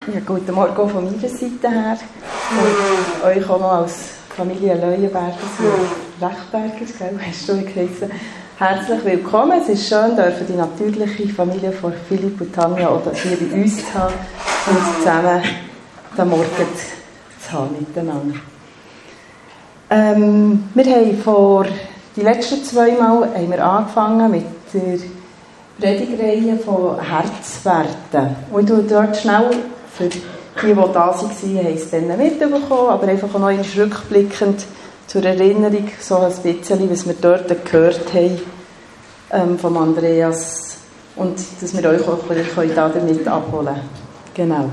Ja, guten Morgen auch von meiner Seite her. Und euch auch noch als Familie Leuenberger, Rechberger, hast du geheißen. Herzlich willkommen. Es ist schön, die natürliche Familie von Philipp und Tanja oder hier bei uns zu haben und zusammen den Morgen zu haben miteinander. Wir haben die letzten 2 Mal haben wir angefangen mit der Predigreihe von Herzwerten. Und ich tue dort schnell, für die da waren, haben es dann mitbekommen, aber einfach noch einmal rückblickend zur Erinnerung, so ein bisschen, was wir dort gehört haben von Andreas. Und dass wir euch auch damit abholen können. Genau.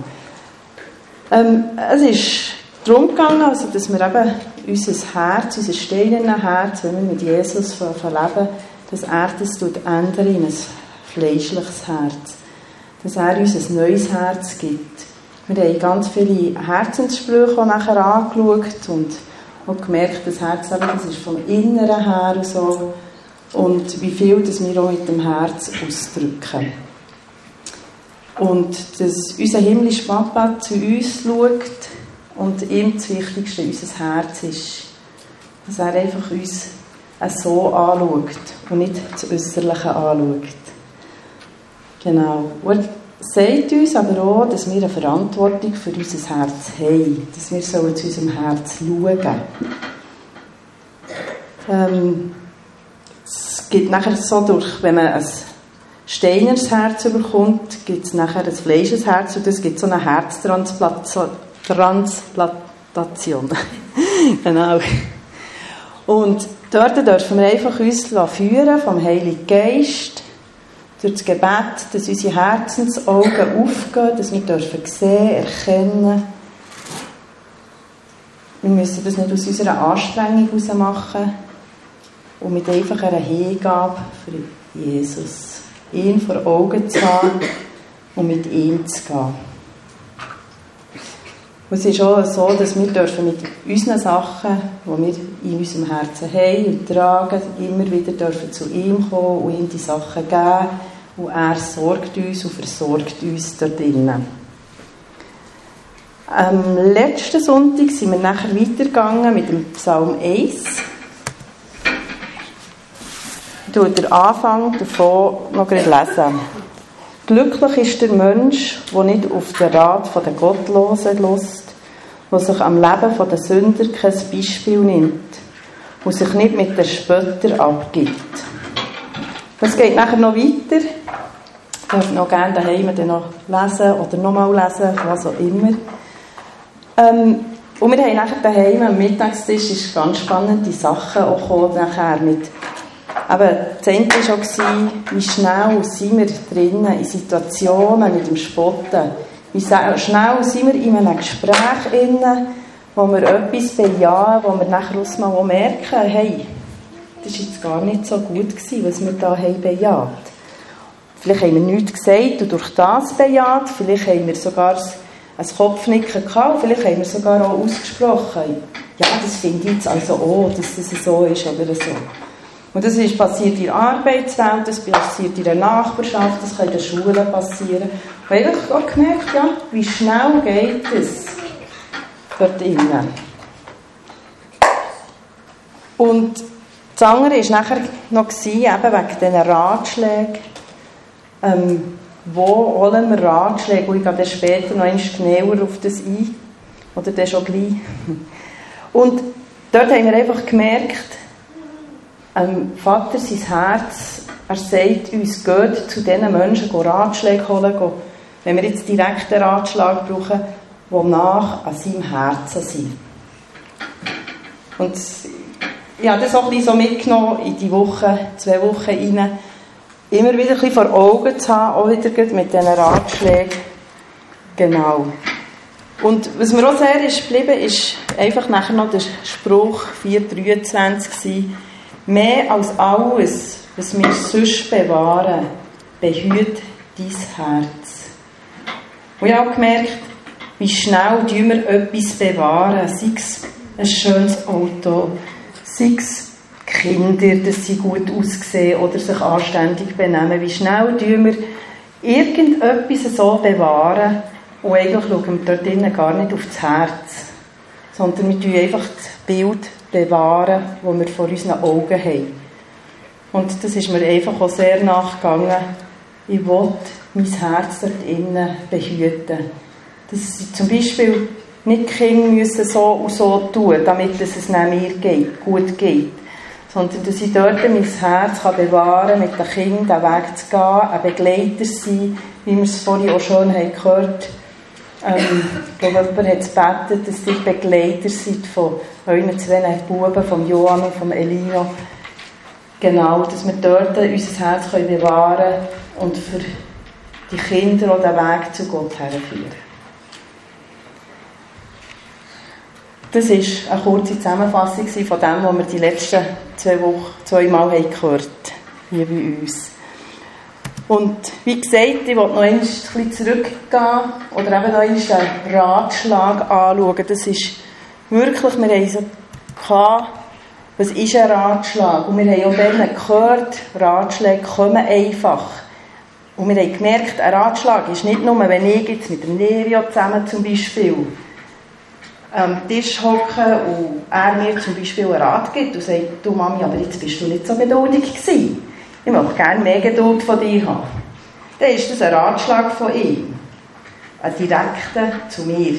Es ist darum gegangen, also, dass wir eben unser Herz, unser steinernes Herz, wenn wir mit Jesus verleben, dass er das ändert in ein fleischliches Herz. Dass er uns ein neues Herz gibt. Wir haben ganz viele Herzenssprüche nachher angeschaut und auch gemerkt, das Herz das ist vom Inneren her und so. Und wie viel das wir auch mit dem Herz ausdrücken. Und dass unser himmlischer Papa zu uns schaut und ihm das Wichtigste unser Herz ist. Dass er einfach uns so anschaut und nicht das Äußerliche anschaut. Genau. Und er sagt uns aber auch, dass wir eine Verantwortung für unser Herz haben. Dass wir zu unserem Herz schauen. Es gibt nachher so, wenn man ein steinernes Herz bekommt, gibt es nachher ein fleisches Herz und es gibt so eine Herztransplantation. Genau. Und dort dürfen wir einfach uns führen vom Heiligen Geist, durch das Gebet, dass unsere Herzensaugen aufgehen, dass wir dürfen sehen, erkennen. Wir müssen das nicht aus unserer Anstrengung heraus machen und mit einfach einer Hingabe für Jesus. Ihn vor Augen zu haben und mit ihm zu gehen. Und es ist auch so, dass wir dürfen mit unseren Sachen, die wir in unserem Herzen haben und tragen, immer wieder dürfen zu ihm kommen und ihm die Sachen geben. Und er sorgt uns und versorgt uns dort drinnen. Am letzten Sonntag sind wir nachher weitergegangen mit dem Psalm 1. Ich lese den Anfang davon noch lesen. Glücklich ist der Mensch, der nicht auf den Rat der Gottlosen hört, der sich am Leben der Sünder kein Beispiel nimmt und sich nicht mit den Spöttern abgibt. Es geht nachher noch weiter. Ich darf noch gerne daheim dann noch lesen oder nochmal lesen, was auch immer. Und wir haben nachher daheim am Mittagstisch ist ganz spannende Sachen auch gekommen, nachher mit. Aber das eine war auch, wie schnell sind wir drinnen in Situationen mit dem Spotten. Wie schnell sind wir in einem Gespräch inne, wo wir etwas bejahen, wo wir nachher mal merken, hey, das war jetzt gar nicht so gut gewesen, was wir da haben bejaht. Vielleicht haben wir nichts gesagt und durch das bejaht, vielleicht haben wir sogar ein Kopfnicken gehabt, vielleicht haben wir sogar auch ausgesprochen, ja, das finde ich jetzt also auch, dass das so ist oder so. Und das ist passiert in der Arbeitswelt, das passiert in der Nachbarschaft, das kann in der Schule passieren. Und ich habe auch gemerkt, ja, wie schnell geht es dort innen. Und das andere war nachher noch eben wegen diesen Ratschlägen. Wo holen wir Ratschläge? Und ich gehe dann später noch einmal genauer auf das ein. Oder dann schon gleich. Und dort haben wir einfach gemerkt, Vater, sein Herz, er sagt uns, geht zu diesen Menschen, Ratschläge holen, wenn wir jetzt direkt einen Ratschlag brauchen, die nach an seinem Herzen sind. Und ich habe das auch ein bisschen so mitgenommen in die Woche, 2 Wochen rein, immer wieder ein bisschen vor Augen zu haben, auch wieder mit diesen Ratschlägen. Genau. Und was mir auch sehr ist geblieben, ist einfach nachher noch der Spruch 4,23 mehr als alles, was wir sonst bewahren, behüt dein Herz. Und ich habe auch gemerkt, wie schnell wir etwas bewahren, sei es ein schönes Auto, sei es Kinder, dass sie gut aussehen oder sich anständig benehmen. Wie schnell wir irgendetwas so bewahren Und eigentlich schauen wir dort drinnen gar nicht auf das Herz, sondern wir tun einfach das Bild bewahren, das wir vor unseren Augen haben. Und das ist mir einfach auch sehr nachgegangen. Ich will mein Herz dort innen behüten. Dass sie zum Beispiel nicht die Kinder müssen so und so tun, damit es mir gut geht. Sondern dass ich dort mein Herz bewahren kann, mit den Kindern den Weg zu gehen, ein Begleiter sein, wie wir es vorhin auch schon gehört haben. Ich glaube, jemand hat es gebetet, dass ihr Begleiter seid von euren 2 Buben, von Johann und von Elino. Genau, dass wir dort unser Herz bewahren können und für die Kinder auch den Weg zu Gott herführen. Das war eine kurze Zusammenfassung von dem, was wir die letzten 2 Wochen 2 Mal gehört haben, hier bei uns. Und wie gesagt, ich will noch ein bisschen zurückgehen oder eben noch einen Ratschlag anschauen. Das ist wirklich, wir haben so gehabt, was ist ein Ratschlag? Und wir haben auch dann gehört, Ratschläge kommen einfach. Und wir haben gemerkt, ein Ratschlag ist nicht nur, wenn ich jetzt mit dem Nerio zusammen zum Beispiel am Tisch hocke und er mir zum Beispiel einen Rat gibt und sagt, du Mami, aber jetzt bist du nicht so geduldig gewesen. Ich möchte gerne mehr Geduld von dir haben. Dann ist das ein Ratschlag von ihm. Ein direkter zu mir.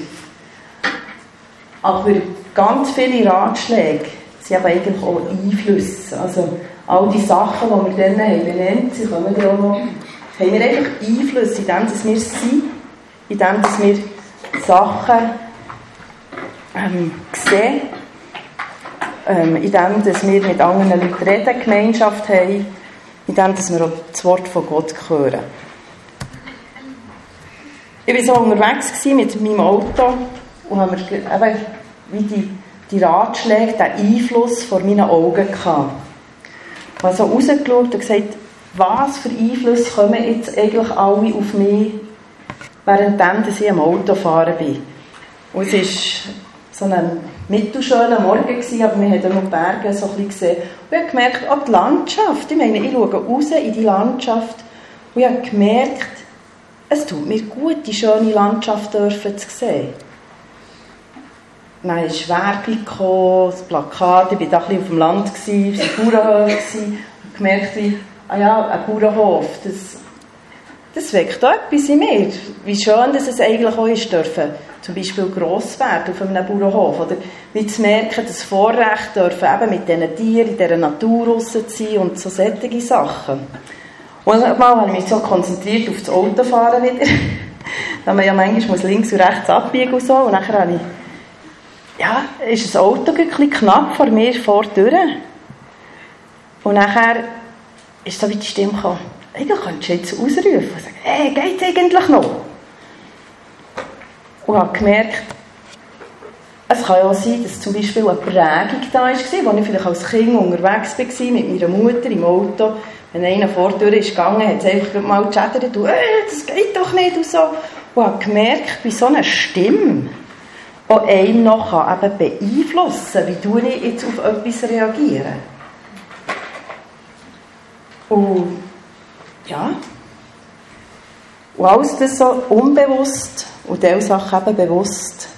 Aber ganz viele Ratschläge sind aber eigentlich auch Einflüsse. Also all die Sachen, die wir dann haben benannt, sie kommen ja auch noch, haben wir einfach Einflüsse, indem wir sind, indem wir Sachen sehen, indem wir mit anderen Leuten reden, Gemeinschaft haben, indem wir auch das Wort von Gott hören. Ich war so unterwegs mit meinem Auto und habe eben wie die Ratschläge, den Einfluss vor meinen Augen gehabt. Ich habe so rausgeschaut und gesagt, was für Einflüsse kommen jetzt eigentlich alle auf mich, während ich am Auto fahren bin. Und es war so ein mittelschöner Morgen, aber wir haben noch die Berge so ein bisschen gesehen. Und ich habe gemerkt, auch die Landschaft, ich meine, ich schaue raus in die Landschaft und ich habe gemerkt, es tut mir gut, die schöne Landschaft zu sehen. Dann ist Werbung gekommen, das Plakat, ich war da ein bisschen auf dem Land, es war ein Bauernhof, und gemerkt, ein Bauernhof, das weckt auch etwas in mir. Wie schön dass es eigentlich auch ist, dürfen zum Beispiel gross werden auf einem Bauernhof. Oder wie zu merken, das Vorrecht dürfen eben mit diesen Tieren in dieser Natur raus zu sein und so solche Sachen. Und einmal habe ich mich so konzentriert auf das Autofahren wieder. Da man ja manchmal links und rechts abbiegen und so. Und nachher habe ich, ist das Auto ein bisschen knapp vor mir vordurch. Und nachher ist so wie die Stimme gekommen, eigentlich könntest du jetzt ausrufen und sagen, hey, geht's eigentlich noch? Und habe gemerkt, es kann ja auch sein, dass zum Beispiel eine Prägung da war, als ich vielleicht als Kind unterwegs war mit meiner Mutter im Auto. Wenn einer vordurch ist gegangen, hat es einfach mal gechattert und das geht doch nicht und so. Und habe gemerkt, wie so eine Stimme auch einen noch eben beeinflussen kann, wie tue ich jetzt auf etwas reagieren. Und ja, und alles das so unbewusst und diese Sachen eben bewusst.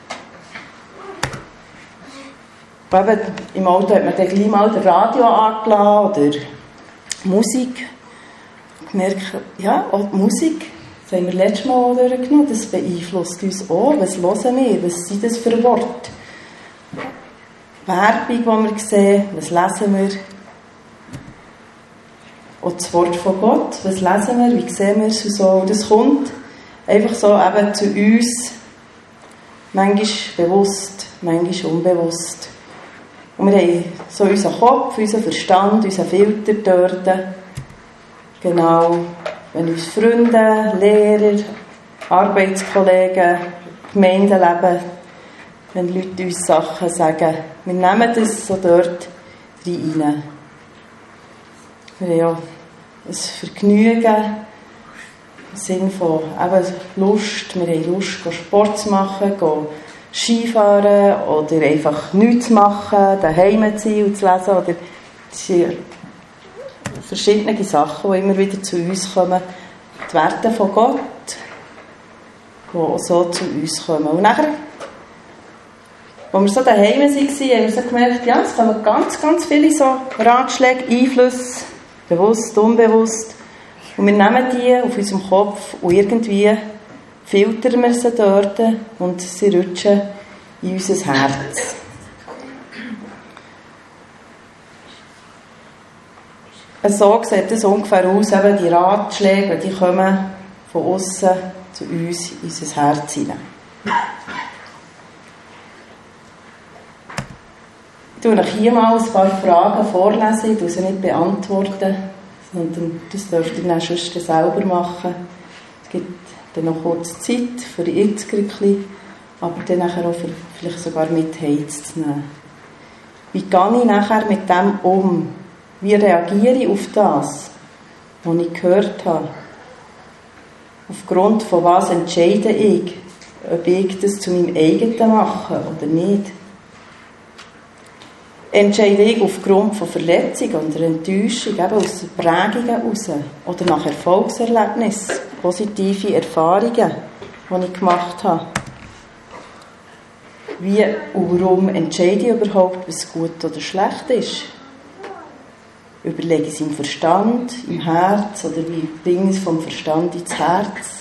Und eben im Auto hat man dann gleich mal das Radio angelassen oder Musik. Ich merke, ja, auch die Musik, das haben wir letztes Mal durchgenommen, das beeinflusst uns auch. Was hören wir? Was sind das für Worte? Werbung, die wir sehen, was lesen wir? Und das Wort von Gott, was lesen wir, wie sehen wir es und so. Und das kommt einfach so eben zu uns, manchmal bewusst, manchmal unbewusst. Und wir haben so unseren Kopf, unseren Verstand, unseren Filter dort. Genau, wenn uns Freunde, Lehrer, Arbeitskollegen, Gemeindeleben, wenn Leute uns Sachen sagen, wir nehmen das so dort rein. Wir haben ja ein Vergnügen im Sinne von eben Lust. Wir haben Lust, Sport zu machen, Skifahren oder einfach nichts zu machen, daheim zu sein und zu lesen. Oder es sind verschiedene Sachen, die immer wieder zu uns kommen. Die Werte von Gott. die auch so zu uns kommen. Und nachher, als wir so daheim waren, haben wir so gemerkt, ja, es kommen ganz, ganz viele so Ratschläge, Einflüsse, bewusst, unbewusst. Und wir nehmen die auf unserem Kopf und irgendwie filtern wir sie dort und sie rutschen in unser Herz. So sieht es ungefähr aus, eben die Ratschläge, die kommen von außen zu uns in unser Herz hinein. Ich lese euch hier mal ein paar Fragen vorlesen, ich sie nicht beantworten, sondern das dürft ihr dann sonst selber machen. Es gibt dann noch kurz Zeit für die Itzgerchen, aber dann nachher auch vielleicht sogar mit heimzunehmen. Wie gehe ich nachher mit dem um? Wie reagiere ich auf das, was ich gehört habe? Aufgrund von was entscheide ich, ob ich das zu meinem eigenen mache oder nicht? Entscheide ich aufgrund von Verletzungen oder Enttäuschung, eben aus Prägungen heraus oder nach Erfolgserlebnissen, positive Erfahrungen, die ich gemacht habe? Wie und warum entscheide ich überhaupt, was gut oder schlecht ist? Überlege ich es im Verstand, im Herz, oder wie bringe ich es vom Verstand ins Herz?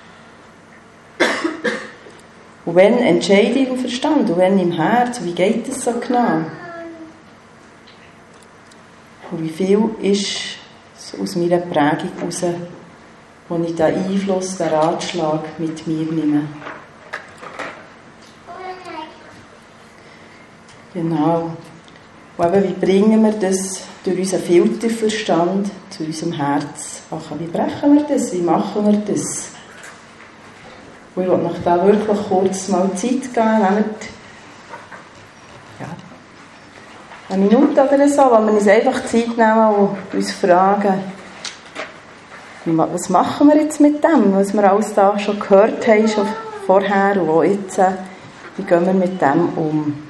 Und wenn entscheide ich im Verstand und wenn im Herz, wie geht es so genau? Und wie viel ist aus meiner Prägung heraus, wo ich den Einfluss, den Ratschlag mit mir nehme? Genau. Und eben, wie bringen wir das durch unseren Filterverstand zu unserem Herz? Wie brechen wir das? Wie machen wir das? Und ich will euch da wirklich kurz mal Zeit geben. Nehmt eine Minute oder so, wo wir uns einfach Zeit nehmen und uns fragen, was machen wir jetzt mit dem, was wir alles da schon gehört haben, schon vorher und auch jetzt, wie gehen wir mit dem um?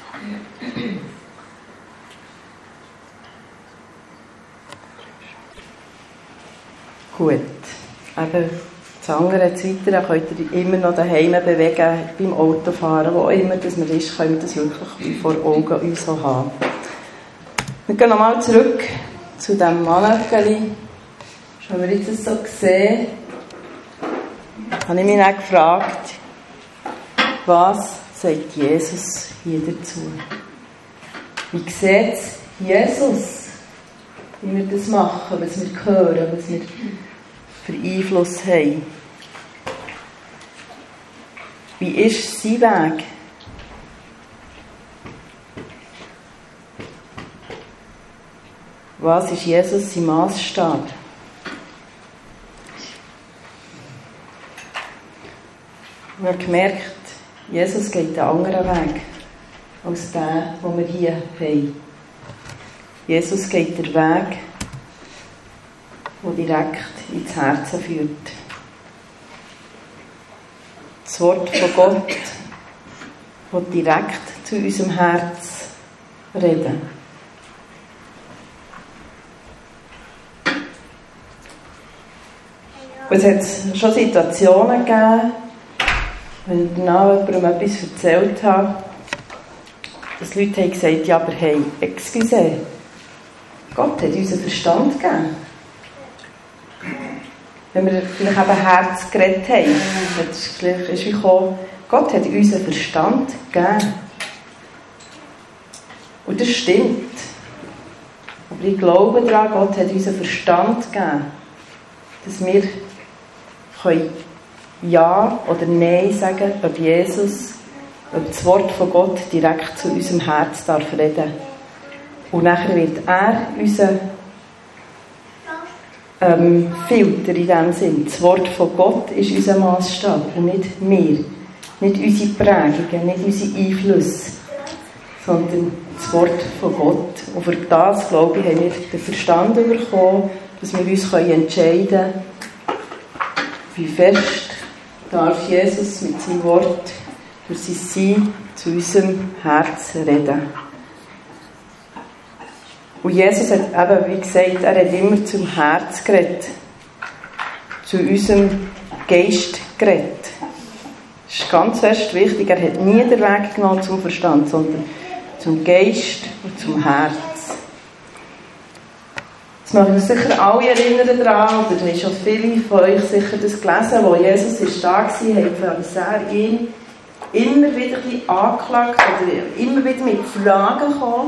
Gut, eben das andere, das Weitere könnt ihr immer noch daheim bewegen, beim Autofahren, wo immer das man ist, können wir das wirklich vor Augen uns auch haben. Wir gehen nochmal zurück zu diesem Mannöckeli. Schon wir jetzt das so gesehen, habe ich mich dann gefragt, was sagt Jesus hier dazu? Wie sieht Jesus, wie wir das machen, was wir hören, was wir für Einfluss haben? Wie ist sein Weg? Was ist Jesus sein Massstab? Wir haben gemerkt, Jesus geht einen anderen Weg als der, den wir hier haben. Jesus geht den Weg, der direkt ins Herz führt. Das Wort von Gott, das direkt zu unserem Herz reden. Und es hat schon Situationen gegeben, wenn ich danach jemandem etwas erzählt habe, dass Leute haben gesagt, ja, aber hey, excuse, Gott hat uns einen Verstand gegeben. Wenn wir vielleicht eben Herz geredet haben, ist wie gekommen, Gott hat uns einen Verstand gegeben. Und das stimmt. Aber ich glaube daran, Gott hat uns einen Verstand gegeben, dass wir Ja oder Nein sagen, ob Jesus, ob das Wort von Gott direkt zu unserem Herz darf reden. Und nachher wird er unser Filter in dem Sinn. Das Wort von Gott ist unser Massstab und nicht wir. Nicht unsere Prägungen, nicht unsere Einflüsse, sondern das Wort von Gott. Und für das, glaube ich, haben wir den Verstand bekommen, dass wir uns entscheiden können, wie fest darf Jesus mit seinem Wort durch sein Sein zu unserem Herz reden. Und Jesus hat eben, wie gesagt, er hat immer zum Herz geredet, zu unserem Geist geredet. Das ist ganz fest wichtig. Er hat nie den Weg genommen zum Verstand, sondern zum Geist und zum Herz. Das möchten wir sicher alle erinnern daran, oder haben schon viele von euch sicher das gelesen, wo Jesus da war, haben die Pharisäer ihn immer wieder angeklagt oder immer wieder mit Fragen gekommen,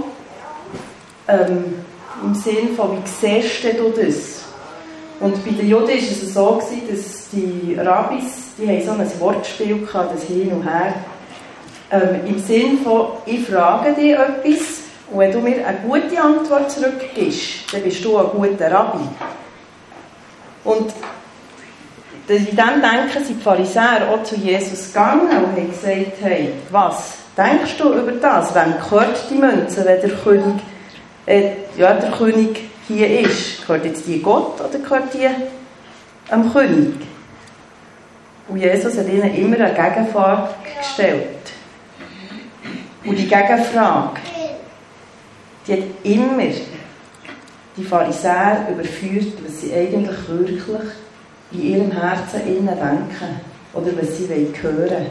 im Sinne von, wie siehst du das? Und bei den Juden war es so, dass die Rabbis, die haben so ein Wortspiel gehabt, das Hin und Her, im Sinne von, ich frage dich etwas, und wenn du mir eine gute Antwort zurückgibst, dann bist du ein guter Rabbi. Und in dem Denken sind die Pharisäer auch zu Jesus gegangen und haben gesagt, hey, was denkst du über das? Wem gehört die Münze, wenn der König hier ist? Gehört jetzt die Gott oder gehört die am König? Und Jesus hat ihnen immer eine Gegenfrage gestellt. Und die Gegenfrage, die hat immer die Pharisäer überführt, was sie eigentlich wirklich in ihrem Herzen innen denken oder was sie hören wollen.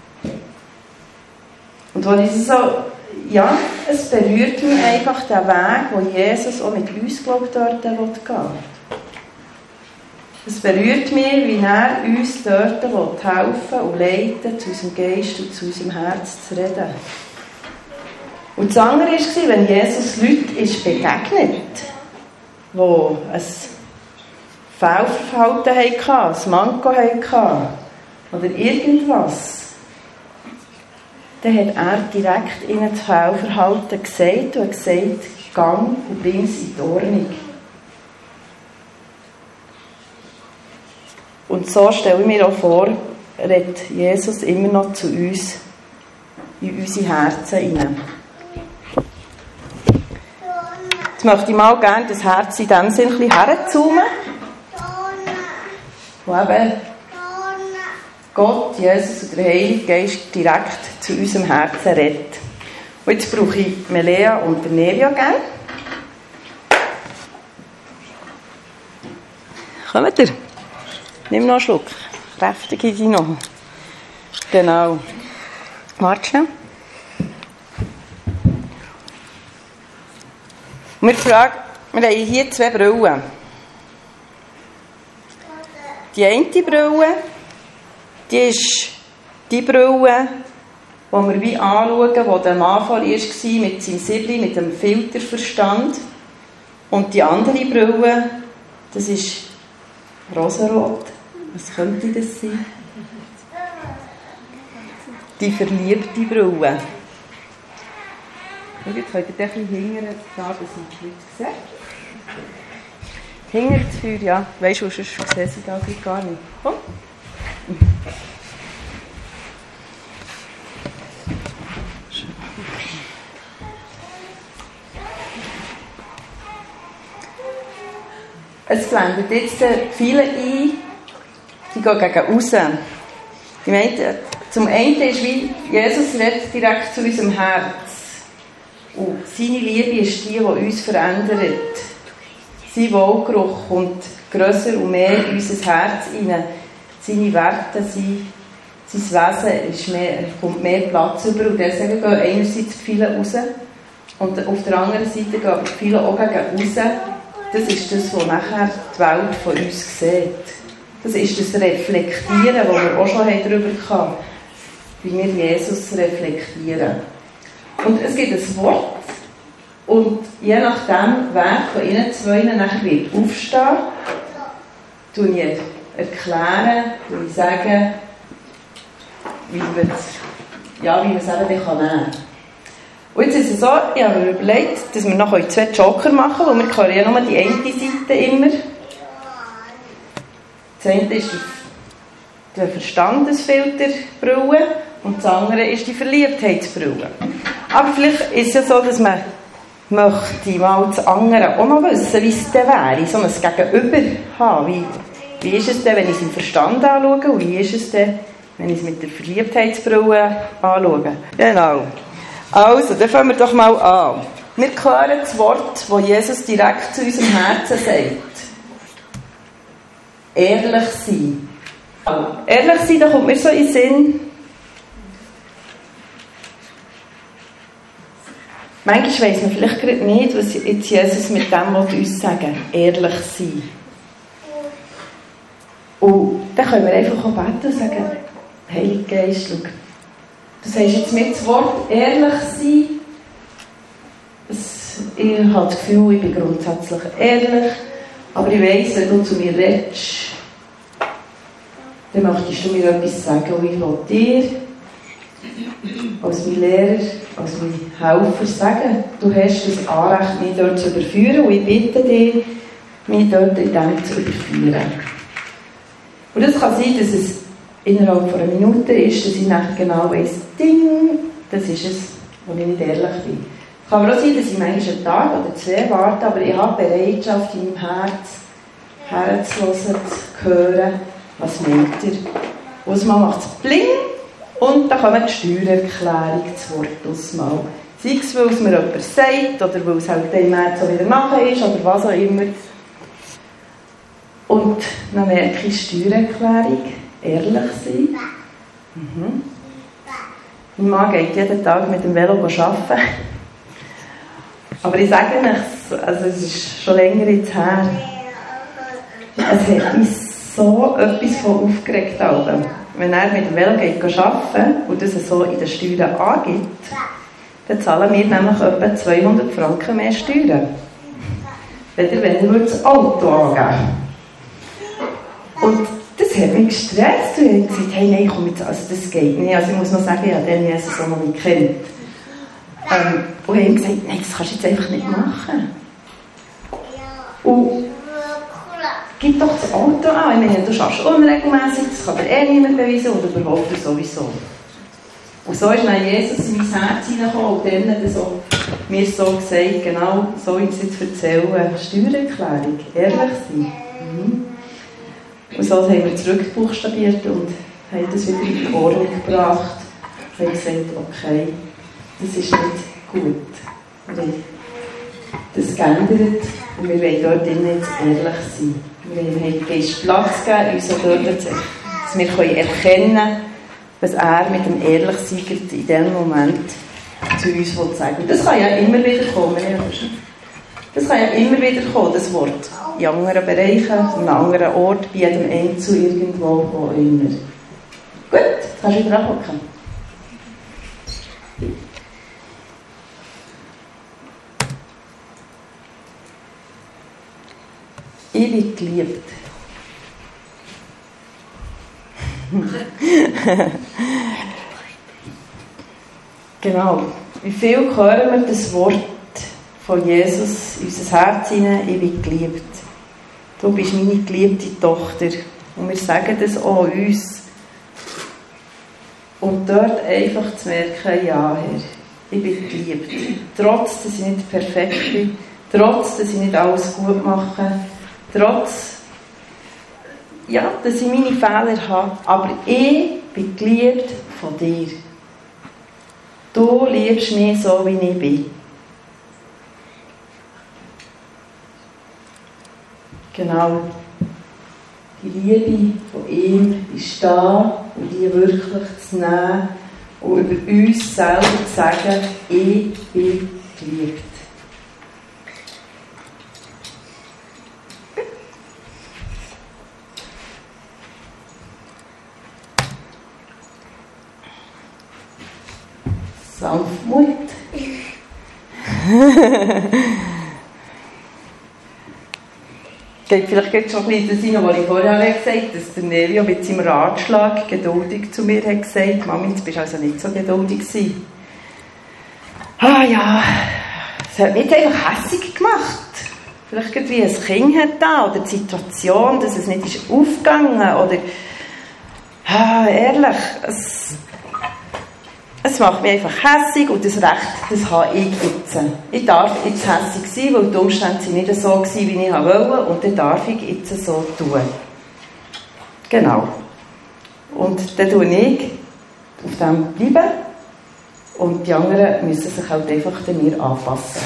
Und als ich so, ja, es berührt mich einfach der Weg, wo Jesus auch mit uns, glaube ich, dort gehen will. Es berührt mich, wie er uns dort helfen und leiten, zu unserem Geist und zu unserem Herz zu reden. Und das andere war, wenn Jesus Leuten begegnet, die ein Fehlverhalten hatten, ein Manko hatten oder irgendwas, dann hat er direkt ihnen das Fehlverhalten gesagt und gesagt, gang und bring es in die Ordnung. Und so stelle ich mir auch vor, redet Jesus immer noch zu uns, in unsere Herzen hinein. Jetzt möchte ich mal gerne das Herz in diesem Sinne ein bisschen herzoomen. Wo eben Gott, Jesus und der Heilige Geist direkt zu unserem Herzen redet. Und jetzt brauche ich Melea und Nelia gerne. Kommt ihr? Nimm noch einen Schluck. Kräftig in sie noch. Genau. Warte schnell. Wir haben hier 2 Brillen. Die eine Brille, die ist die Brille, die wir wie anschauen, die der Mann war mit seinem Siebli, mit dem Filterverstand. Und die andere Brille, das ist rosarot. Was könnte das sein? Die verliebte Brille. Und jetzt könnt ihr ein bisschen hinterher da, dass ich die Leute sehe. Hinterher das Feuer, ja. Weisst du, sonst sehen sie da gar nicht. Komm. Es blendet jetzt viele ein, die gehen gegen raus. Ich meine, zum einen ist wie, Jesus redet direkt zu unserem Herz. Und seine Liebe ist die uns verändert. Sein Wohlgeruch kommt grösser und mehr in unser Herz hinein. Seine Werte, sein Wesen ist kommt mehr Platz über. Und deswegen gehen einerseits die viele raus. Und auf der anderen Seite gehen die viele auch gegen raus. Das ist das, was nachher die Welt von uns sieht. Das ist das Reflektieren, das wir auch schon darüber hatten, wie wir Jesus reflektieren. Und es gibt ein Wort, und je nachdem, wer von Ihnen 2 nachher wird aufstehen, tue ich erklären, tue ich sagen, wie man es eben nehmen kann. Und jetzt ist es so, ich habe mir überlegt, dass wir noch 2 Joker machen können, weil wir können ja nur die eine Seite immer. Das eine ist die Verstandesfilterbrille und das andere ist die Verliebtheitsbrille. Aber vielleicht ist es ja so, dass man möchte mal das andere auch noch wissen, wie es denn wäre, so ein Gegenüber haben. Wie ist es denn, wenn ich es im Verstand anschaue und wie ist es denn, wenn ich es mit der Verliebtheitsbrille anschaue? Genau. Also, dann fangen wir doch mal an. Wir hören das Wort, das Jesus direkt zu unserem Herzen sagt. Ehrlich sein. Ehrlich sein, da kommt mir so in den Sinn, Manchmal weiss man vielleicht gerade nicht, was jetzt Jesus mit dem uns sagen will. Ehrlich sein. Und dann können wir einfach auch beten und sagen, Heiliger Geist, schau, du sagst jetzt mit das Wort ehrlich sein. Ich habe das Gefühl, ich bin grundsätzlich ehrlich, aber ich weiss, wenn du zu mir redest, dann möchtest du mir etwas sagen und ich will dir als mein Lehrer, als mein Helfer sagen, du hast das Anrecht, mich dort zu überführen und ich bitte dich, mich dort in dem zu überführen. Und das kann sein, dass es innerhalb von einer Minute ist, dass ich nachher genau weiss, Ding, das ist es, wo ich nicht ehrlich bin. Es kann aber auch sein, dass ich manchmal einen Tag oder 2 warte, aber ich habe Bereitschaft in meinem Herz, herzuhören, zu hören, was meint er. Und mal macht es Bling und dann kommt die Steuererklärung zu Wort ausmal. Sei es, weil es mir jemand sagt oder weil es halt dem März so wieder nachher ist oder was auch immer. Und dann merke ich Steuererklärung, ehrlich sein. Mein Mann geht jeden Tag mit dem Velo arbeiten. Aber ich sage euch, also es ist schon länger jetzt her, es hat mich so etwas von aufgeregt. Wenn er mit dem Velo geht arbeiten und das so in den Steuern angibt, dann zahlen wir nämlich etwa 200 Franken mehr Steuern. Wenn er das Auto angeben. Und das hat mich gestresst und ich habe gesagt, hey, nein, komm jetzt, also das geht nicht. Also ich muss noch sagen, ich habe den Jesus auch noch nicht kennt. Und ich habe gesagt, nein, das kannst du jetzt einfach nicht machen. Und gib doch das Auto an. Ich meine, du schaffst unregelmässig, das kann dir niemand beweisen oder überhaupt sowieso. Und so ist dann Jesus in mein Herz hineingekommen und dann hat er so, mir so gesagt, genau so wie ich es jetzt erzähle, Steuererklärung, ehrlich sein. Und so haben wir zurückbuchstabiert und haben das wieder in die Ordnung gebracht. Und haben gesagt, okay, das ist nicht gut. Wir haben das geändert und wir wollen dort jetzt ehrlich sein. Wir haben Geist Platz gegeben, uns auch dort dass wir erkennen können, was er mit dem Ehrlichsein in diesem Moment zu uns sagen will. Das kann ja immer wieder kommen. Das kann ja immer wieder kommen, das Wort. In anderen Bereichen, an einem anderen Ort, bei jedem Einzel irgendwo, wo immer. Gut, jetzt kannst du wieder angucken. Ich bin geliebt. Genau. Wie viel hören wir das Wort von Jesus in unser Herz hinein? Ich bin geliebt. Du bist meine geliebte Tochter. Und wir sagen das auch uns. Und dort einfach zu merken, ja, Herr, ich bin geliebt. Trotz, dass ich nicht perfekt bin, trotz, dass ich nicht alles gut mache, trotz, ja, dass ich meine Fehler habe, aber ich bin geliebt von dir. Du liebst mich so, wie ich bin. Genau. Die Liebe von ihm ist da und die wirklich zu nehmen und über uns selber zu sagen, ich bin geliebt. Sanftmut. Geht vielleicht schon ein bisschen das rein, was ich vorher gesagt habe, dass der Nevio mit seinem Ratschlag geduldig zu mir hat gesagt, Mami, jetzt bist du also nicht so geduldig gewesen. Ah ja, es hat mich jetzt einfach hässig gemacht. Vielleicht wie ein Kind hat da, oder die Situation, dass es nicht ist aufgegangen, oder ehrlich, es macht mich einfach hässig und das Recht, das habe ich jetzt. Ich darf jetzt hässig sein, weil die Umstände sind nicht so gewesen, wie ich wollte, und dann darf ich jetzt so tun. Genau. Und dann tue ich auf dem bleiben und die anderen müssen sich halt einfach mir anpassen.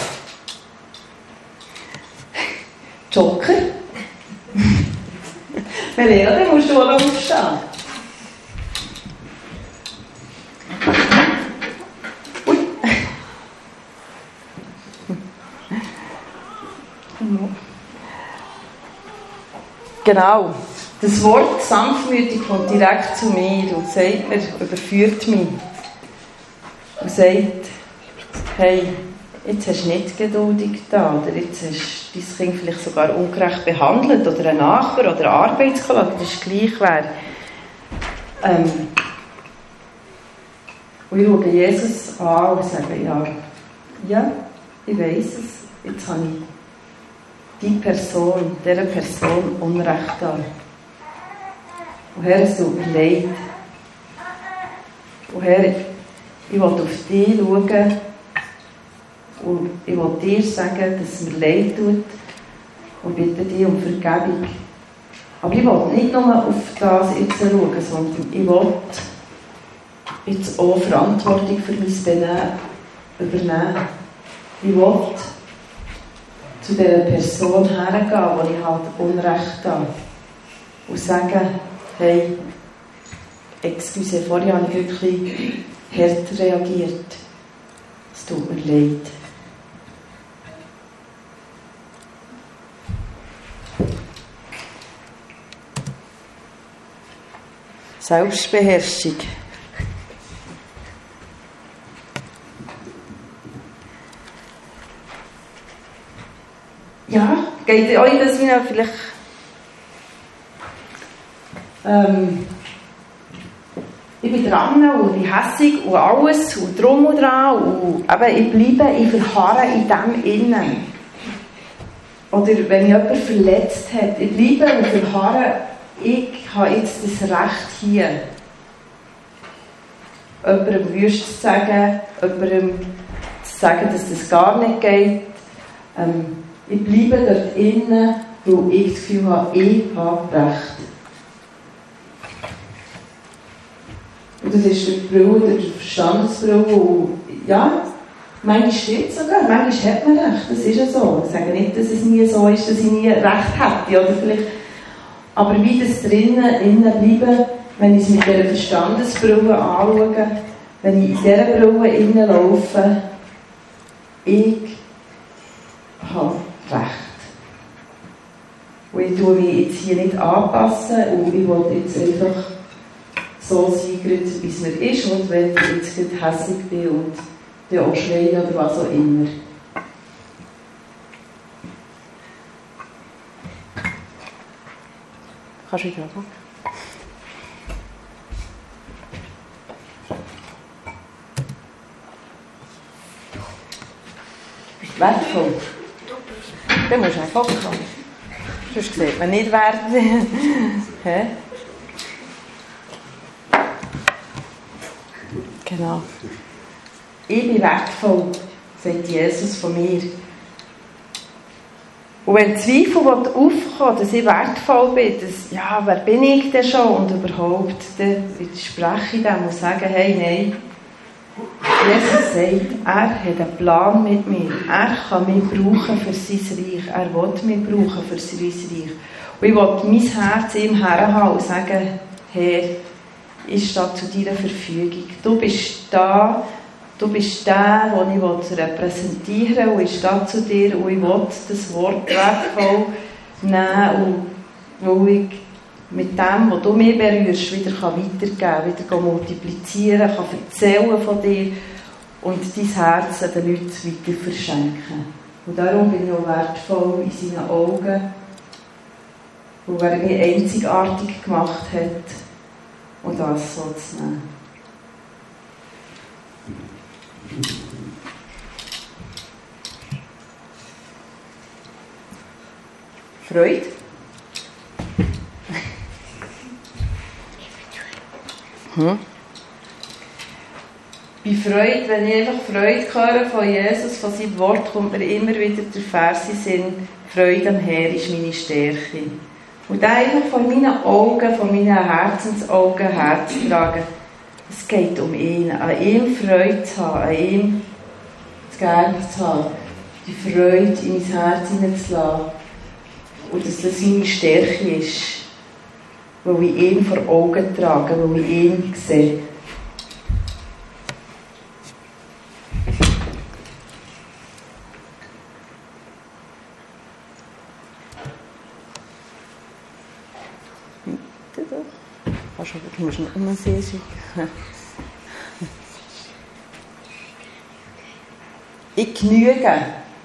Joker. Melena, dann musst du auch noch aufstehen. Genau. Das Wort sanftmütig kommt direkt zu mir und sagt mir, überführt mich. Und sagt, hey, jetzt hast du nicht geduldig da, oder jetzt hast du dein Kind vielleicht sogar ungerecht behandelt, oder ein Nachbar, oder ein Arbeitskollege, das ist gleich wer. Und ich schaue Jesus an und sage, ja, ich weiss es, jetzt habe ich dieser Person Unrecht an. Und Herr, es tut mir leid. Und Herr, ich will auf dich schauen und ich will dir sagen, dass es mir leid tut und bitte dich um Vergebung. Aber ich will nicht nur auf das jetzt schauen, sondern ich will jetzt auch Verantwortung für mein Benehmen übernehmen. Ich will zu dieser Person hergehen, die ich halt Unrecht habe, und sagen, hey, excuse, vorher habe ich wirklich hart reagiert. Es tut mir leid. Selbstbeherrschung. Ja, geht euch das wie noch vielleicht ich bin dran und ich bin hässig und alles und drum und dran und ich verharre in dem Innen. Oder wenn mich jemand verletzt hat, ich bleibe und verharre, ich habe jetzt das Recht hier, jemandem wüst zu sagen, jemandem zu sagen, dass das gar nicht geht. Ich bleibe dort innen, weil ich das Gefühl habe, ich habe Recht. Und das ist die Brille, die Verstandesbrille. Und ja, manchmal stimmt es sogar, manchmal hat man Recht, das ist ja so. Ich sage nicht, dass es nie so ist, dass ich nie Recht hätte. Oder vielleicht, aber wie das innen bleiben, wenn ich es mit dieser Verstandesbrille anschaue, wenn ich in dieser Brille innen laufe, ich habe Recht. Und ich tue mich jetzt hier nicht anpassen und ich will jetzt einfach so sein, wie es mir ist, und wenn ich jetzt gerade hässlich bin und dann auch schreien oder was auch immer. Kannst du wieder anfangen? Wertvoll. Dann musst du einfach kommen. Sonst sieht man nicht, wer. Hä? Genau. Ich bin wertvoll, sagt Jesus von mir. Und wenn Zweifel aufkommen, dass ich wertvoll bin, dass, ja, wer bin ich denn schon und überhaupt, dann widerspreche ich dem und sage, hey, nein. Jesus sagt, er hat einen Plan mit mir. Er kann mich brauchen für sein Reich. Er will mich brauchen für sein Reich. Und ich will mein Herz ihm herhaben und sagen, Herr, ich stehe zu deiner Verfügung. Du bist da, du bist der, den ich repräsentieren will. Und ich stehe zu dir und ich will das Wort wertvoll nehmen, und weil ich mit dem, was du mir berührst, wieder weitergeben kann, wieder multiplizieren kann, erzählen von dir und dein Herz den Leuten weiter verschenken. Und darum bin ich auch wertvoll in seinen Augen, weil er mich einzigartig gemacht hat, und das so zu nehmen. Freude? Bei Freude, wenn ich einfach Freude höre von Jesus, von seinem Wort, kommt mir immer wieder der Vers in den Sinn, Freude am Herrn ist meine Stärke. Und da einfach von meinen Augen, von meinen Herzensaugen herzutragen, es geht um ihn, an ihm Freude zu haben, an ihm zu gerne zu haben, die Freude in mein Herz hineinzulassen und dass das meine Stärke ist, weil ich ihn vor Augen trage, weil ich ihn sehe. Du musst nicht immer sehr schicken. Ich genüge.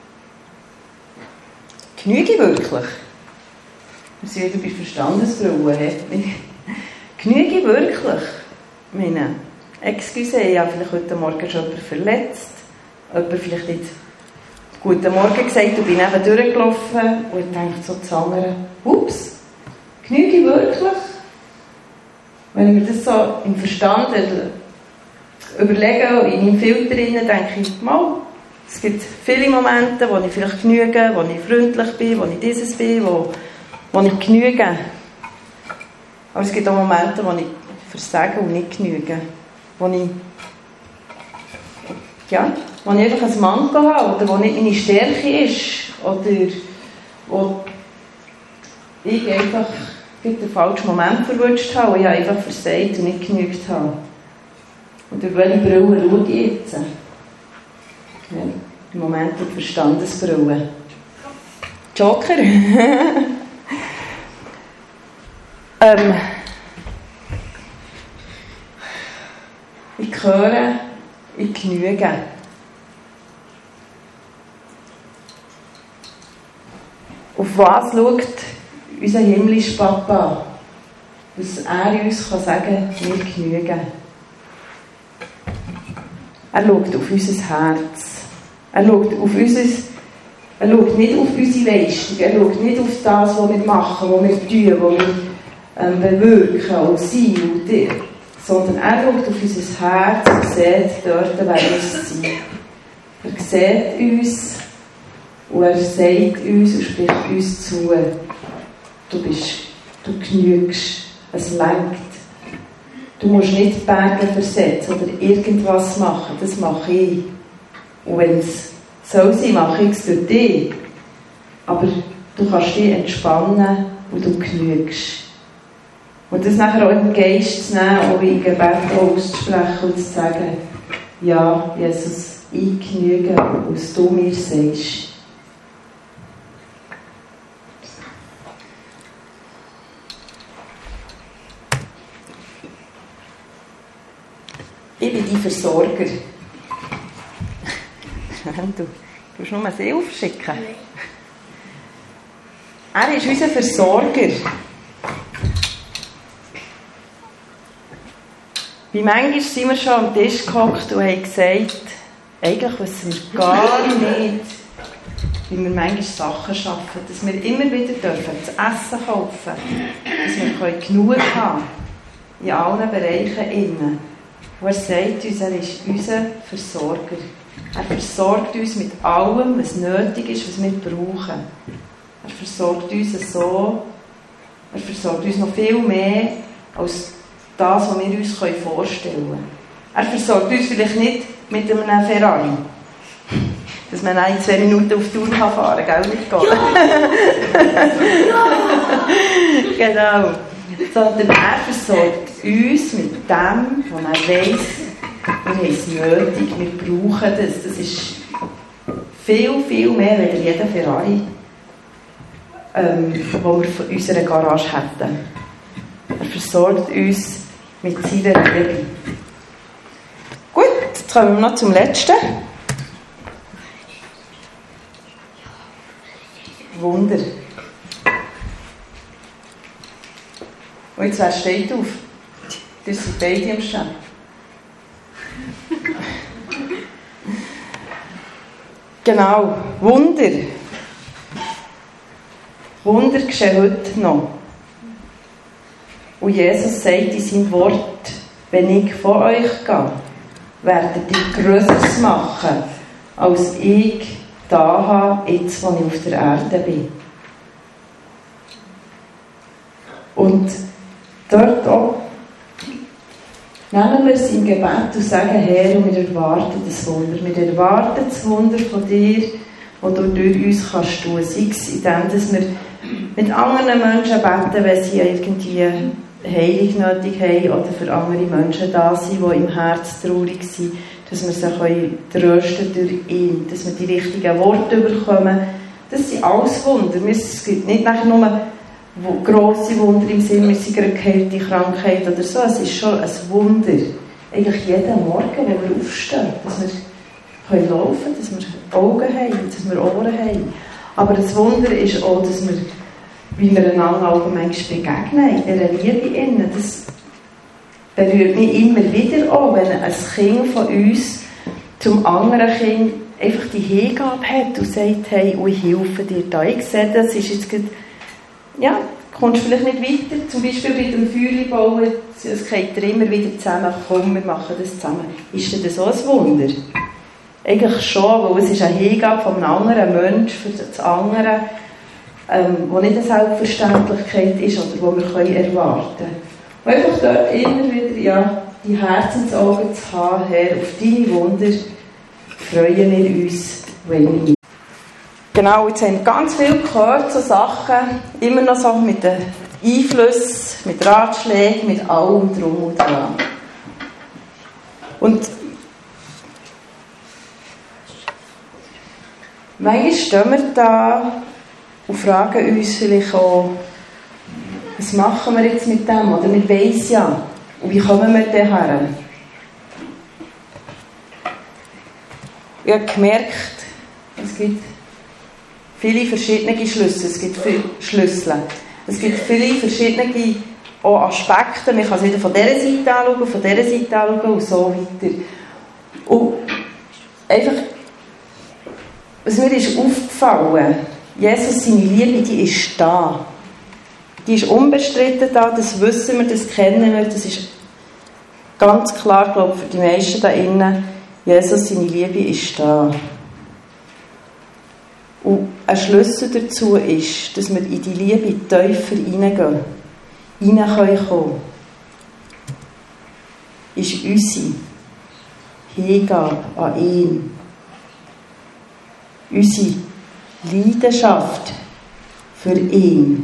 Genüge ich wirklich? Wir sind wieder bei Verstandesbrille. Genüge ich wirklich? Meine, excuse, ich habe vielleicht heute Morgen schon jemanden verletzt. Jemand vielleicht nicht «Guten Morgen» gesagt und bin neben durchgelaufen und ich dachte so zu anderen, ups, genüge ich wirklich? Wenn ich mir das so im Verstand überlege, in meinem Filter drin, denke ich, mal, es gibt viele Momente, wo ich vielleicht genüge, wo ich freundlich bin, wo ich dieses bin, wo ich genüge. Aber es gibt auch Momente, wo ich versage und nicht genüge. Wo ich einfach ein Manko habe oder wo nicht meine Stärke ist oder wo ich einfach den falschen Moment verwünscht habe und ich einfach versagt und nicht genügt habe. Und durch welche Brille schaue ich jetzt? Ja, im Moment die Verstandesbrille. Joker? Ich höre, ich genüge. Auf was schaut unser himmlischer Papa? Dass er uns sagen kann, wir genügen. Er schaut auf unser Herz. Er schaut nicht auf unsere Leistung. Er schaut nicht auf das, was wir machen, was wir tun, was wir bewirken und sein und dir. Sondern er schaut auf unser Herz und sieht dort, wer wir sind. Er sieht uns und er sagt uns und spricht uns zu. Du genügst, es lenkt. Du musst nicht Berge versetzen oder irgendwas machen, das mache ich. Und wenn es soll sein, mache ich es durch dich. Aber du kannst dich entspannen und du genügst. Und das nachher auch im Geist zu nehmen, auch in Gebet auszusprechen und zu sagen, ja, Jesus, ich genüge, was du mir sagst. Ich bin dein Versorger. Du musst nur See aufschicken. Er ist unser Versorger. Wie manchmal sind wir schon am Tisch gehockt und haben gesagt, eigentlich wissen wir gar nicht, wie wir manchmal Sachen schaffen, dass wir immer wieder dürfen zu essen kaufen, dass wir genug haben in allen Bereichen innen. Und er sagt uns, er ist unser Versorger. Er versorgt uns mit allem, was nötig ist, was wir brauchen. Er versorgt uns so, er versorgt uns noch viel mehr als das, was wir uns vorstellen können. Er versorgt uns vielleicht nicht mit einem Ferrari. Dass man in 2 Minuten auf die Tour fahren kann, gell? Nicht gehen. Genau. Sondern er versorgt uns mit dem, was er weiss, wir haben es nötig, wir brauchen das. Das ist viel, viel mehr als jeder Ferrari, den wir von unserer Garage hätten. Er versorgt uns mit seiner Liebe. Gut, jetzt kommen wir noch zum Letzten. Wunder. Und jetzt, wer steht auf? Das sind beide am Stehen. Genau, Wunder. Wunder geschehen heute noch. Und Jesus sagt in seinem Wort, wenn ich von euch gehe, werdet ihr Größeres machen, als ich da habe, jetzt, wo ich auf der Erde bin. Und dort auch nehmen wir es im Gebet und sagen, Herr, wir erwarten das Wunder. Wir erwarten das Wunder von dir, das du durch uns kannst tun. Sei es indem, dass wir mit anderen Menschen beten, wenn sie irgendwie Heilung nötig haben oder für andere Menschen da sind, die im Herz traurig sind, dass wir sie trösten durch ihn, dass wir die richtigen Worte bekommen. Das sind alles Wunder. Es gibt nicht nur grosse Wunder im Sinne, wir sind gerade geheilt, die Krankheit oder so. Es ist schon ein Wunder. Eigentlich jeden Morgen, wo wir aufstehen, dass wir laufen können, dass wir Augen haben, dass wir Ohren haben. Aber das Wunder ist auch, dass wir, wie wir einander allgemein begegnen, in dieser Liebe innen. Das berührt mich immer wieder auch, wenn ein Kind von uns zum anderen Kind einfach die Hingabe hat und sagt, hey, ich helfe dir da. Ich sehe, das ist jetzt gerade, ja, du kommst vielleicht nicht weiter, zum Beispiel bei dem Feuerchen bauen, es geht dir immer wieder zusammen, komm, wir machen das zusammen. Ist das so ein Wunder? Eigentlich schon, weil es ist eine Hingabe von einem anderen Menschen für das andere, wo nicht eine Selbstverständlichkeit ist oder wo wir erwarten können. Und einfach dort immer wieder, ja, die Herzensaugen zu haben, Herr, auf deine Wunder freuen wir uns wenig. Genau, jetzt haben wir ganz viel gehört, so Sachen, immer noch so mit den Einflüssen, mit Ratschlägen, mit allem drum und dran. Und manchmal stehen wir da und fragen uns vielleicht auch, was machen wir jetzt mit dem? Oder wir weiss ja. Und wie kommen wir daher? Ich habe gemerkt, es gibt viele verschiedene Schlüssel. Es gibt viele Schlüssel. Es gibt viele verschiedene auch Aspekte. Man kann es wieder von dieser Seite anschauen, von dieser Seite anschauen und so weiter. Und einfach, was mir ist aufgefallen, Jesus, seine Liebe, die ist da. Die ist unbestritten da, das wissen wir, das kennen wir, das ist ganz klar, glaube ich, für die meisten da innen. Jesus, seine Liebe ist da. Und ein Schlüssel dazu ist, dass wir in die Liebe tiefer hineingehen, hineinkommen. Ist unsere Hingabe an ihn. Unsere Leidenschaft für ihn.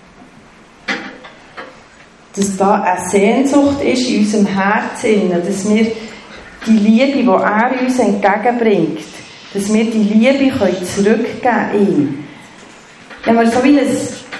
Dass da eine Sehnsucht ist in unserem Herzen, dass wir die Liebe, die er uns entgegenbringt, dass wir die Liebe zurückgeben können ihm. Ich habe mir so wie ein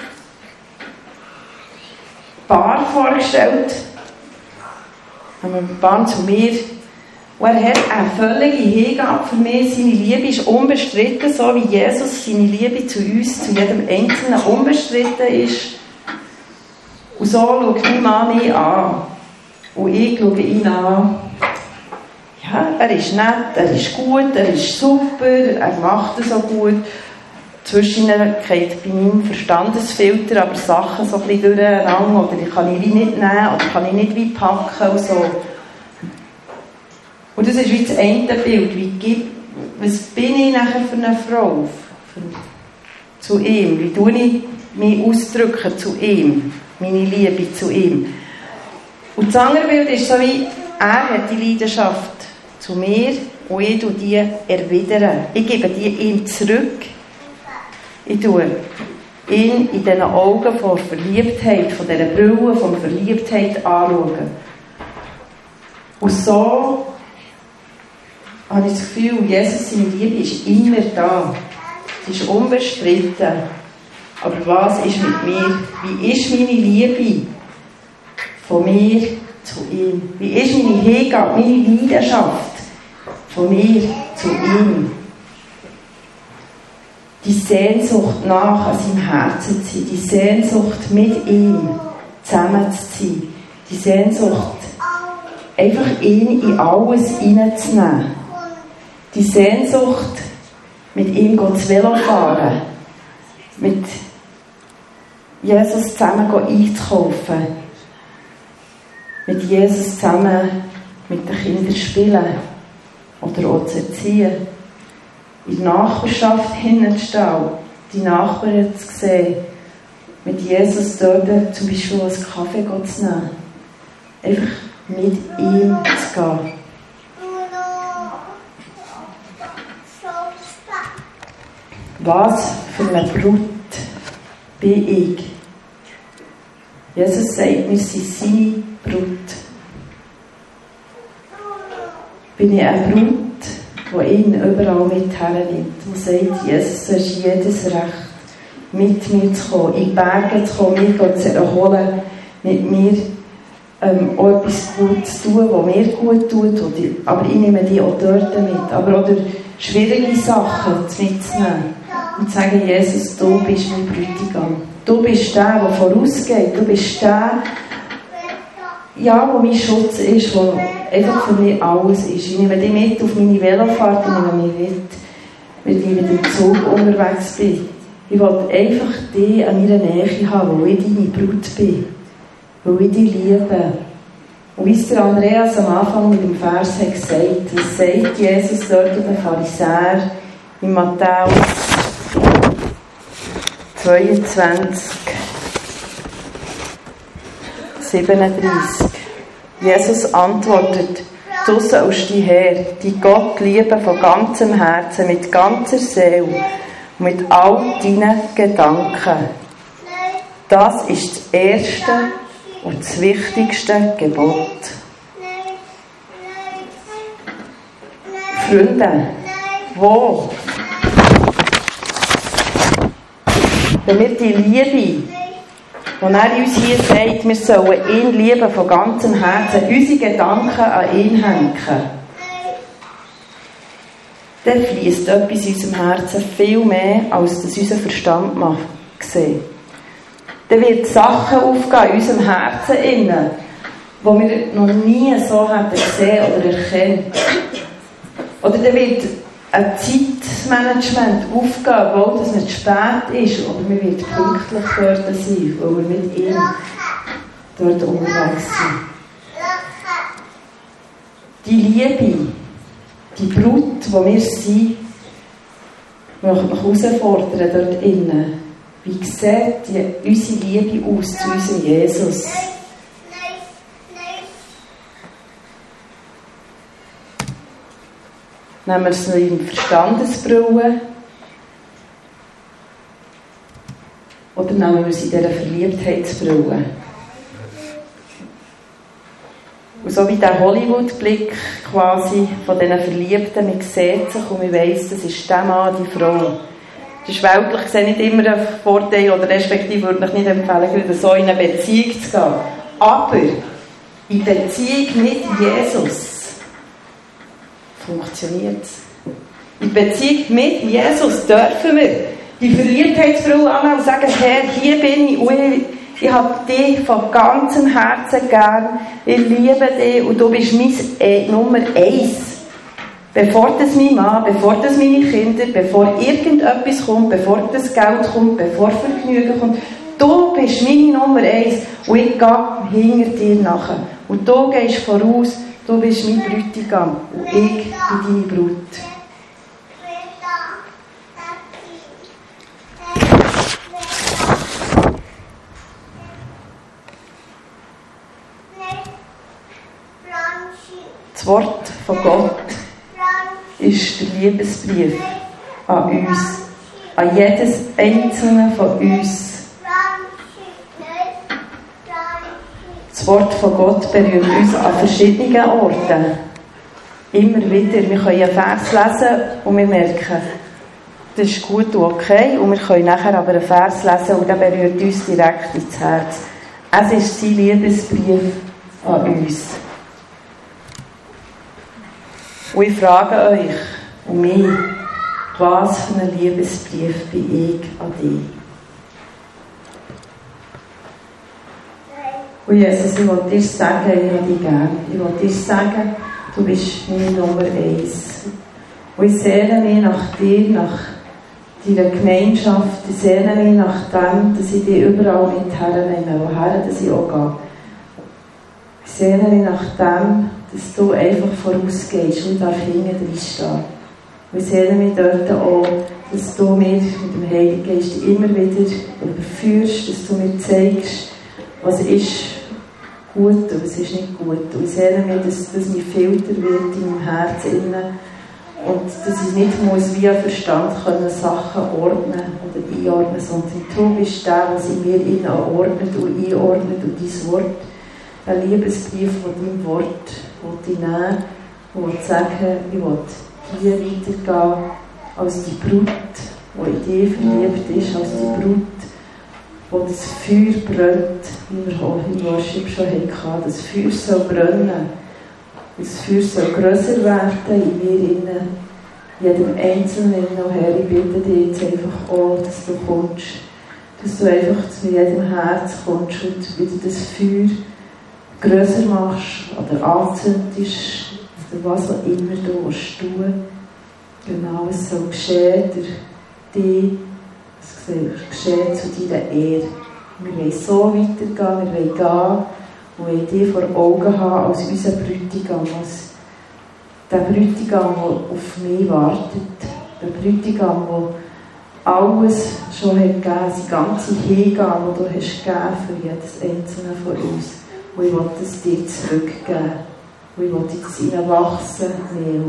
Paar vorgestellt, haben wir ein Paar zu mir, und er hat eine völlige Hingabe für mich. Seine Liebe ist unbestritten, so wie Jesus seine Liebe zu uns, zu jedem Einzelnen unbestritten ist. Und so schaut mein Mann mich an. Und ich schaue ihn an. Ja, er ist nett, er ist gut, er ist super, er macht es so gut. Zwischen geht bei meinem Verstandesfilter aber Sachen so ein bisschen durcheinander. Oder ich kann ihn wie nicht nehmen, oder kann ihn nicht wie packen und so. Und das ist wie das eine Bild. Was bin ich nachher für eine Frau? Zu ihm. Wie tue ich mich ausdrücken zu ihm? Meine Liebe zu ihm. Und das andere Bild ist so wie, er hat die Leidenschaft zu mir und ich tue die erwidern. Ich gebe die ihm zurück. Ich tue ihn in diesen Augen von Verliebtheit, von dieser Brille von Verliebtheit anschauen. Und so habe ich das Gefühl, Jesus, seine Liebe ist immer da. Sie ist unbestritten. Aber was ist mit mir? Wie ist meine Liebe von mir zu ihm? Wie ist meine Hingabe, meine Leidenschaft von mir zu ihm? Die Sehnsucht nach an seinem Herzen zu sein, die Sehnsucht mit ihm zusammen zu sein, die Sehnsucht einfach ihn in alles hineinzunehmen, die Sehnsucht mit ihm zu Velo fahren, mit Jesus zusammen einzukaufen, mit Jesus zusammen mit den Kindern spielen oder auch zu erziehen, in der Nachbarschaft hinzustehen, die Nachbarn zu sehen, mit Jesus dort zum Beispiel einen Kaffee zu nehmen, einfach mit ihm zu gehen. Was für eine Brut bin ich? Jesus sagt, wir sind seine Brut. Bin ich eine Brut, die ihn überall mit hernimmt, die sagt, Jesus, du hast jedes Recht, mit mir zu kommen, in die Berge zu kommen, mir zu erholen, mit mir auch etwas Gutes zu tun, was mir gut tut. Aber ich nehme die auch dort mit. Aber auch durch schwierige Sachen mitzunehmen. Und zu sagen, Jesus, du bist mein Bräutigam. Du bist der, der vorausgeht. Du bist der, ja, wo mein Schutz ist, wo einfach für mich alles ist. Ich nehme dich mit auf meine Velofahrt, ich nehme mich mit, wenn ich mit dem Zug unterwegs bin. Ich will einfach dich an meiner Nähe haben, weil ich deine Brut bin. Weil ich dich liebe. Und wie es der Andreas am Anfang mit dem Vers hat gesagt, was sagt Jesus dort den Pharisäern in Matthäus 22, 37. Jesus antwortet, du sollst dich her, die Gott lieben von ganzem Herzen, mit ganzer Seele und mit all deinen Gedanken. Das ist das erste und das wichtigste Gebot. Freunde, wo? Wenn wir die Liebe, die er uns hier sagt, wir sollen ihn lieben von ganzem Herzen, unsere Gedanken an ihn hängen, dann fließt etwas in unserem Herzen viel mehr, als das unser Verstand mag sehen. Dann wird Sachen aufgehen in unserem Herzen innen, die wir noch nie so hätten gesehen oder erkannt. Oder dann wird ein Zeitmanagement aufgehen, obwohl es nicht spät ist, aber wir werden pünktlich dort sein, weil wir mit ihm dort unterwegs sind. Die Liebe, die Brut, die wir sind, möchte mich herausfordern dort innen. Wie sieht unsere Liebe aus zu unserem Jesus? Nehmen wir es noch in Verstandesbrille oder nehmen wir es in dieser Verliebtheitsbrille? Und so wie der Hollywood-Blick quasi von diesen Verliebten, man sieht sich und man weiss, das ist der Mann, die Frau. Das ist weltlich gesehen nicht immer ein Vorteil, oder respektive würde ich nicht empfehlen, so in eine Beziehung zu gehen. Aber in Beziehung mit Jesus funktioniert es. In Beziehung mit Jesus dürfen wir die Verliebtheitsbrille annehmen und sagen, Herr, hier bin ich und ich habe dich von ganzem Herzen gern, ich liebe dich und du bist mein Nummer 1. Bevor das mein Mann, bevor das meine Kinder, bevor irgendetwas kommt, bevor das Geld kommt, bevor Vergnügen kommt, du bist meine Nummer 1 und ich gehe hinter dir nachher. Und du gehst voraus, du bist mein Bräutigam und ich bin deine Brut. Das Wort von Gott ist der Liebesbrief an uns, an jedes einzelne von uns. Das Wort von Gott berührt uns an verschiedenen Orten. Immer wieder. Wir können einen Vers lesen und wir merken, das ist gut und okay. Und wir können nachher aber einen Vers lesen und der berührt uns direkt ins Herz. Es ist sein Liebesbrief an uns. Und ich frage euch und mich, was für ein Liebesbrief bin ich an dich? Und Jesus, ich will dir sagen, ich habe dich gern. Ich will dir sagen, du bist meine Nummer 1. Und ich sehne mich nach dir, nach deiner Gemeinschaft. Ich sehne mich nach dem, dass ich dich überall mit hernehme, woher dass ich auch gehe. Ich sehne mich nach dem, dass du einfach vorausgehst und ich darf hinten drin stehen. Wir sehen mich dort auch, dass du mir mit dem Heiligen Geist immer wieder überführst, dass du mir zeigst, was ist gut und was ist nicht gut. Und ich sehe mir, dass das mein Filter wird in meinem Herzen und dass ich nicht muss via Verstand können Sachen ordnen oder einordnen, sondern du bist der, was in mir innen ordnet und einordnet und dein Wort, ein Liebesbrief von deinem Wort, will ich nehmen und will sagen, ich will hier weitergehen als die Brut die in dich verliebt ist, als die Brut, wo das Feuer brennt, wie wir auch im Worship schon hatten. Das Feuer soll brennen. Das Feuer soll grösser werden in mir innen, jedem Einzelnen. Oh Herr, ich bitte dich jetzt einfach auch, dass du kommst, dass du einfach zu jedem Herz kommst und wieder das Feuer grösser machst oder anzündest oder was auch immer du tun willst. Genau, es soll geschehen durch dich, es soll geschehen zu deiner Ehre. Wir wollen so weitergehen, wir wollen gehen und wollen dich vor Augen haben als unser Bräutigam, als der Bräutigam, der auf mich wartet, der Bräutigam, der alles schon hat gegeben, seine ganze Hingabe, die du hast gegeben für jedes einzelne von uns. Und ich will es dir zurückgeben. Und ich will jetzt wachsen.